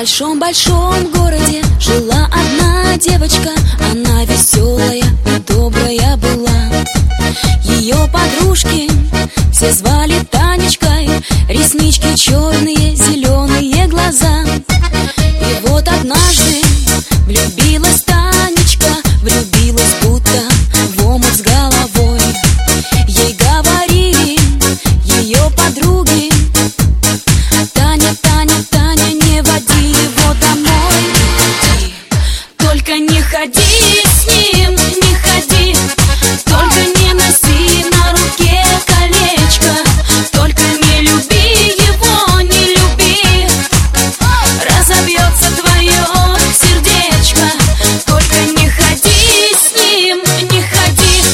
большом-большом городе жила одна девочка. Она веселая и добрая была. Ее подружки все звали Танечкой. Реснички черные, зеленые глаза. И вот однажды влюбилась Танечка, влюбилась будто в омут с головой. Ей говорили ее подруги: Таня, Таня, Таня, не води его домой. Только не ходи с ним, не ходи. Только не носи на руке колечко. Только не люби его, не люби. Разобьется твое сердечко. Только не ходи с ним, не ходи.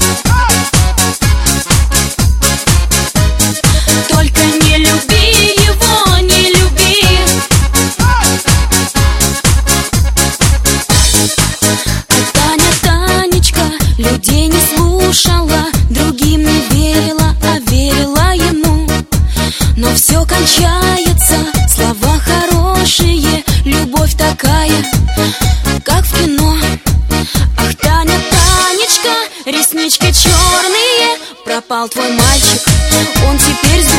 Только не люби его, не люби. А Таня, Танечка, людей не слушала, другим не верила, а верила ему. Но все кончается, слова хорошие, любовь такая, как в кино. Ах, Таня, Танечка, реснички черные, пропал твой мальчик, он теперь